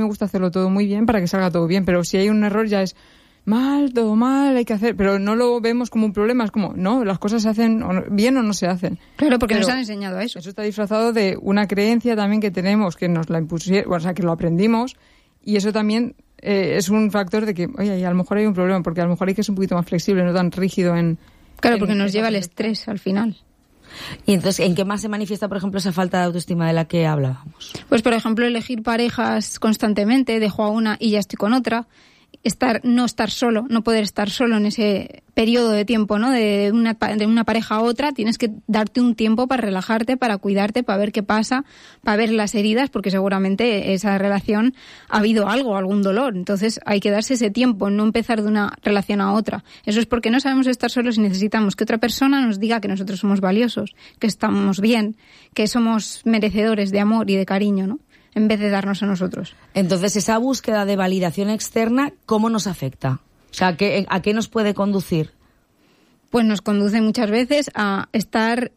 gusta hacerlo todo muy bien para que salga todo bien, pero si hay un error ya es mal, todo mal, hay que hacer, pero no lo vemos como un problema, es como, no, las cosas se hacen bien o no se hacen. Claro, porque pero nos han enseñado a eso. Eso está disfrazado de una creencia también que tenemos, que nos la impusieron, o sea, que lo aprendimos, y eso también es un factor de que, oye, a lo mejor hay un problema, porque a lo mejor hay que ser un poquito más flexible, no tan rígido en... Claro, porque nos lleva el estrés al final. Y entonces, ¿en qué más se manifiesta, por ejemplo, esa falta de autoestima de la que hablábamos? Pues, por ejemplo, elegir parejas constantemente, dejo a una y ya estoy con otra. No estar solo, no poder estar solo en ese periodo de tiempo, ¿no? De una pareja a otra, tienes que darte un tiempo para relajarte, para cuidarte, para ver qué pasa, para ver las heridas, porque seguramente esa relación ha habido algún dolor. Entonces hay que darse ese tiempo, no empezar de una relación a otra. Eso es porque no sabemos estar solos y necesitamos que otra persona nos diga que nosotros somos valiosos, que estamos bien, que somos merecedores de amor y de cariño, ¿no? En vez de darnos a nosotros. Entonces, esa búsqueda de validación externa, ¿cómo nos afecta? O sea, ¿a qué nos puede conducir? Pues nos conduce muchas veces a estar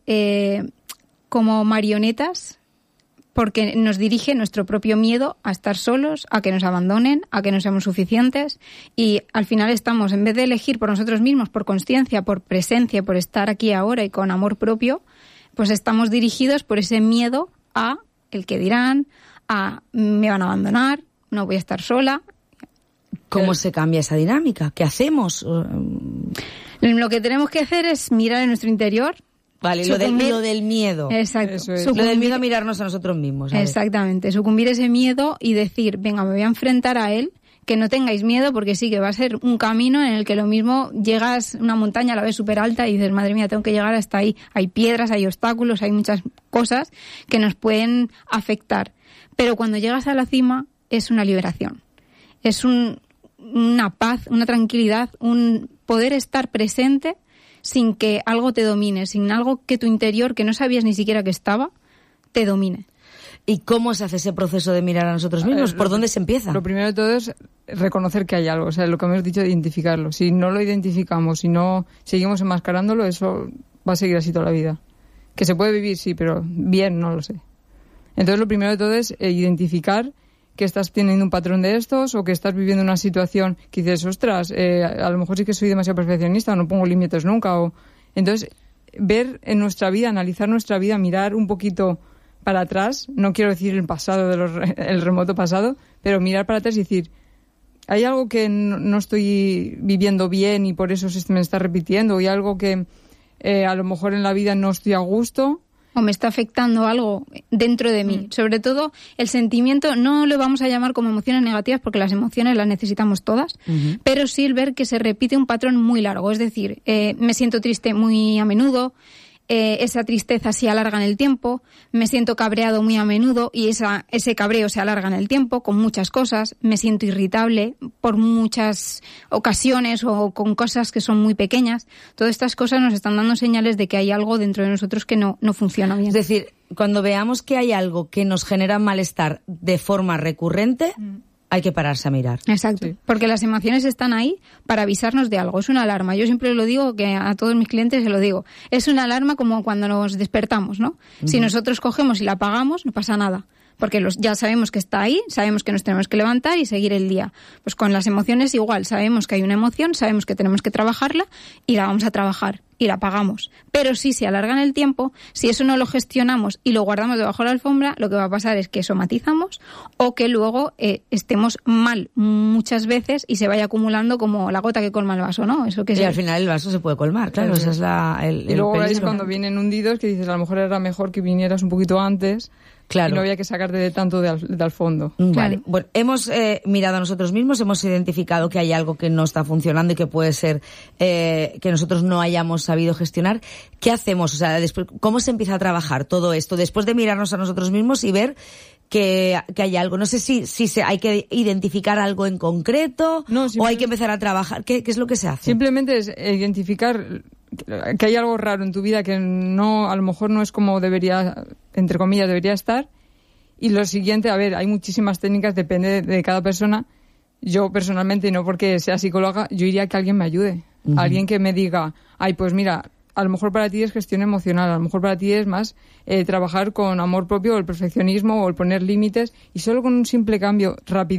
como marionetas, porque nos dirige nuestro propio miedo a estar solos, a que nos abandonen, a que no seamos suficientes, y al final estamos, en vez de elegir por nosotros mismos, por consciencia, por presencia, por estar aquí ahora y con amor propio, pues estamos dirigidos por ese miedo a el que dirán, me van a abandonar, no voy a estar sola. ¿Cómo se cambia esa dinámica? ¿Qué hacemos? Lo que tenemos que hacer es mirar en nuestro interior. Vale, lo del miedo. Exacto. Es. Lo del miedo a mirarnos a nosotros mismos. Exactamente, sucumbir ese miedo y decir, venga, me voy a enfrentar a él, que no tengáis miedo porque sí que va a ser un camino en el que lo mismo llegas una montaña, la ves súper alta y dices, madre mía, tengo que llegar hasta ahí. Hay piedras, hay obstáculos, hay muchas cosas que nos pueden afectar. Pero cuando llegas a la cima es una liberación, es una paz, una tranquilidad, un poder estar presente sin que algo te domine, sin algo que tu interior, que no sabías ni siquiera que estaba, te domine. ¿Y cómo se hace ese proceso de mirar a nosotros mismos? ¿Por dónde se empieza? Lo primero de todo es reconocer que hay algo, o sea, lo que hemos dicho, identificarlo. Si no lo identificamos, si no seguimos enmascarándolo, eso va a seguir así toda la vida. Que se puede vivir, sí, pero bien, no lo sé. Entonces, lo primero de todo es identificar que estás teniendo un patrón de estos o que estás viviendo una situación que dices, ostras, a lo mejor sí que soy demasiado perfeccionista o no pongo límites nunca. Entonces, ver en nuestra vida, analizar nuestra vida, mirar un poquito para atrás, no quiero decir el pasado, el remoto pasado, pero mirar para atrás y decir, hay algo que no estoy viviendo bien y por eso se me está repitiendo, o hay algo que a lo mejor en la vida no estoy a gusto, o me está afectando algo dentro de mí. Sobre todo, el sentimiento no lo vamos a llamar como emociones negativas porque las emociones las necesitamos todas, pero sí el ver que se repite un patrón muy largo. Es decir, me siento triste muy a menudo, esa tristeza se alarga en el tiempo, me siento cabreado muy a menudo y ese cabreo se alarga en el tiempo con muchas cosas, me siento irritable por muchas ocasiones o con cosas que son muy pequeñas. Todas estas cosas nos están dando señales de que hay algo dentro de nosotros que no funciona bien. Es decir, cuando veamos que hay algo que nos genera malestar de forma recurrente, hay que pararse a mirar. Exacto, sí. Porque las emociones están ahí para avisarnos de algo, es una alarma. Yo siempre lo digo, que a todos mis clientes se lo digo, es una alarma como cuando nos despertamos, ¿no? Si nosotros cogemos y la apagamos, no pasa nada, porque ya sabemos que está ahí, sabemos que nos tenemos que levantar y seguir el día. Pues con las emociones igual, sabemos que hay una emoción, sabemos que tenemos que trabajarla y la vamos a trabajar y la apagamos. Pero si se alarga en el tiempo, si eso no lo gestionamos y lo guardamos debajo de la alfombra, lo que va a pasar es que somatizamos o que luego estemos mal muchas veces y se vaya acumulando como la gota que colma el vaso, ¿no? Eso que y al final el vaso se puede colmar, claro, esa es el y luego peligro. es cuando vienen hundidos que dices, a lo mejor era mejor que vinieras un poquito antes. Claro. Y no había que sacarte de tanto al fondo. Vale. Claro. Bueno, hemos mirado a nosotros mismos, hemos identificado que hay algo que no está funcionando y que puede ser que nosotros no hayamos sabido gestionar. ¿Qué hacemos? O sea, después, ¿cómo se empieza a trabajar todo esto? Después de mirarnos a nosotros mismos y ver que hay algo. No sé si hay que identificar algo en concreto o hay que empezar a trabajar. ¿Qué es lo que se hace? Simplemente es identificar que hay algo raro en tu vida que no, a lo mejor no es como debería, entre comillas, debería estar. Y lo siguiente, a ver, hay muchísimas técnicas, depende de cada persona. Yo personalmente, y no porque sea psicóloga, yo diría que alguien me ayude. Alguien que me diga, ay, pues mira, a lo mejor para ti es gestión emocional, a lo mejor para ti es más trabajar con amor propio, o el perfeccionismo, o el poner límites, y solo con un simple cambio rápido